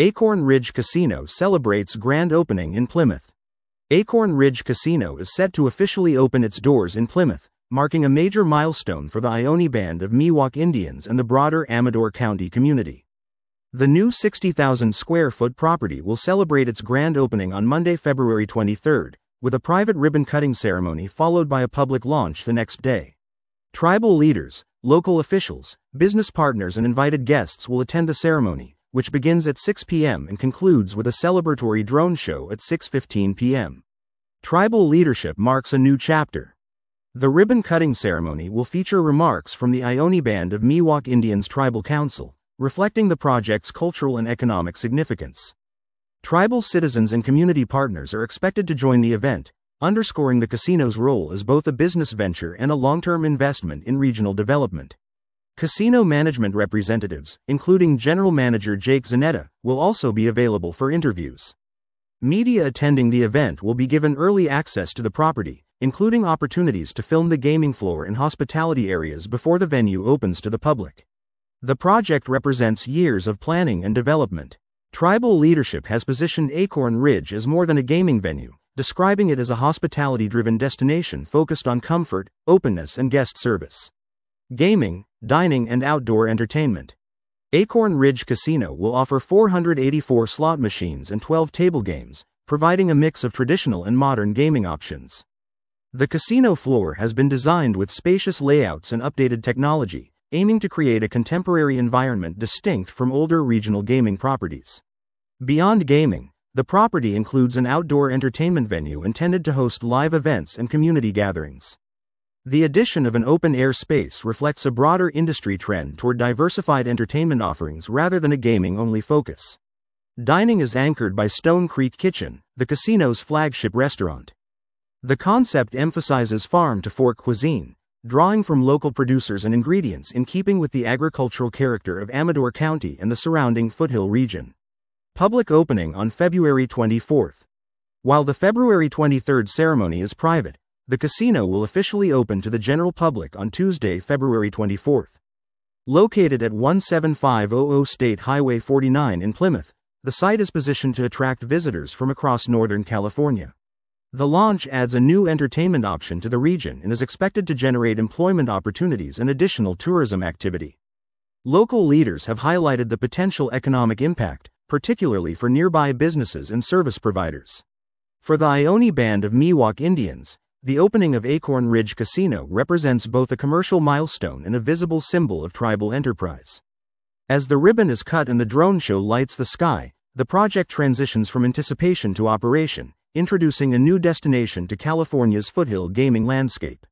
Acorn Ridge Casino celebrates grand opening in Plymouth. Acorn Ridge Casino is set to officially open its doors in Plymouth, marking a major milestone for the Ione Band of Miwok Indians and the broader Amador County community. The new 60,000 square foot property will celebrate its grand opening on Monday, February 23rd, with a private ribbon-cutting ceremony followed by a public launch the next day. Tribal leaders, local officials, business partners and invited guests will attend the ceremony, which begins at 6 p.m. and concludes with a celebratory drone show at 6:15 p.m. Tribal leadership marks a new chapter. The ribbon-cutting ceremony will feature remarks from the Ione Band of Miwok Indians Tribal Council, reflecting the project's cultural and economic significance. Tribal citizens and community partners are expected to join the event, underscoring the casino's role as both a business venture and a long-term investment in regional development. Casino management representatives, including General Manager Jake Zanetta, will also be available for interviews. Media attending the event will be given early access to the property, including opportunities to film the gaming floor and hospitality areas before the venue opens to the public. The project represents years of planning and development. Tribal leadership has positioned Acorn Ridge as more than a gaming venue, describing it as a hospitality-driven destination focused on comfort, openness and guest service. Gaming, dining and outdoor entertainment. Acorn Ridge Casino will offer 484 slot machines and 12 table games, providing a mix of traditional and modern gaming options. The casino floor has been designed with spacious layouts and updated technology, aiming to create a contemporary environment distinct from older regional gaming properties. Beyond gaming, the property includes an outdoor entertainment venue intended to host live events and community gatherings. The addition of an open-air space reflects a broader industry trend toward diversified entertainment offerings rather than a gaming-only focus. Dining is anchored by Stone Creek Kitchen, the casino's flagship restaurant. The concept emphasizes farm-to-fork cuisine, drawing from local producers and ingredients in keeping with the agricultural character of Amador County and the surrounding foothill region. Public opening on February 24th. While the February 23rd ceremony is private, the casino will officially open to the general public on Tuesday, February 24th. Located at 17500 State Highway 49 in Plymouth, the site is positioned to attract visitors from across Northern California. The launch adds a new entertainment option to the region and is expected to generate employment opportunities and additional tourism activity. Local leaders have highlighted the potential economic impact, particularly for nearby businesses and service providers. For the Ione Band of Miwok Indians, the opening of Acorn Ridge Casino represents both a commercial milestone and a visible symbol of tribal enterprise. As the ribbon is cut and the drone show lights the sky, the project transitions from anticipation to operation, introducing a new destination to California's foothill gaming landscape.